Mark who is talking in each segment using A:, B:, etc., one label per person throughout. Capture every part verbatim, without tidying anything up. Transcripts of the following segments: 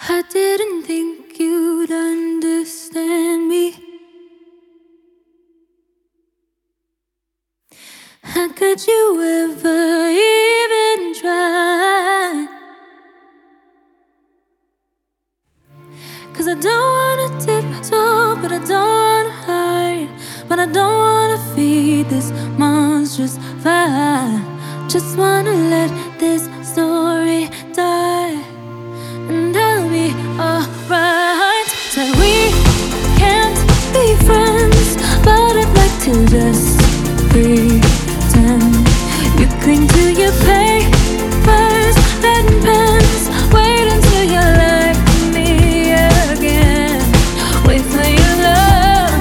A: I didn't think you'd understand me. How could you ever even try? 'Cause I don't wanna tiptoe, but I don't wanna hide. But I don't wanna feed this monstrous fire. Just wanna let this story die, and I'll be alright. So we can't be friends, but I'd like to just pretend. You cling to your papers and pens. Wait until you like me again. Wait for your love,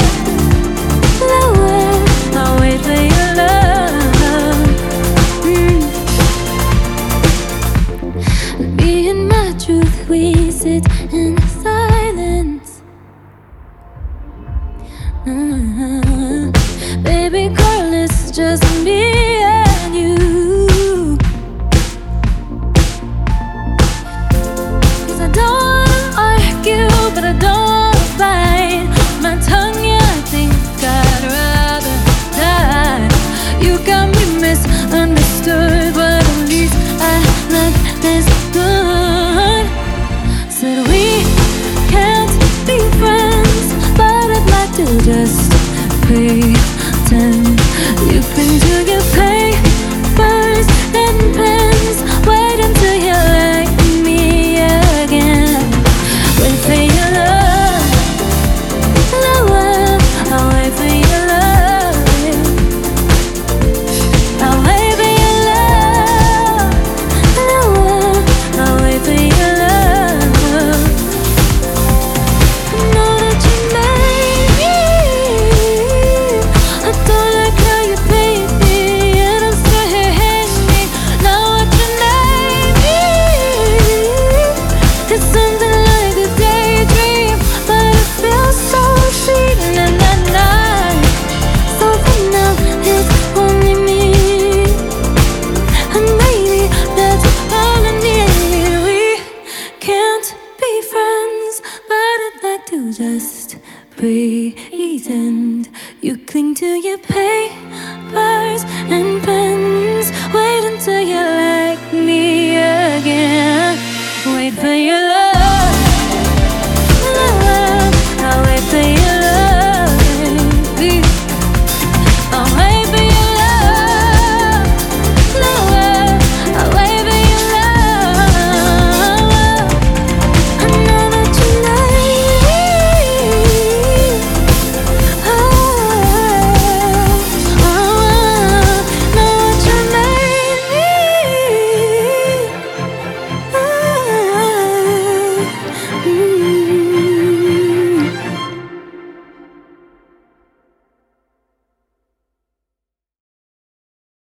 A: love. I'll wait for your love. mm. Me and my truth, we sit in silence. uh-huh. Baby girl, it's just me and you. 'Cause I don't wanna argue, but I don't wanna fight. My tongue, yeah, I think I'd rather die. You got me misunderstood, but at least I look this good. Said we can't be friends, but I'd like to just pretend. You cling to your papers and pens. Wait until you like me again. Wait for your love, love. I'll wait for your love. I'll wait for your love, love. I'll wait for your love. I know that you made me. I don't like how you played me, and I'm still here hating me. Now what you made me is something like a daydream, but it feels so sweet in that night. So for now it's only me, and maybe that's all I need. We can't be friends, but I'd like to just pretend. You cling to your papers and pens. Wait until you like me again. Wait for your love.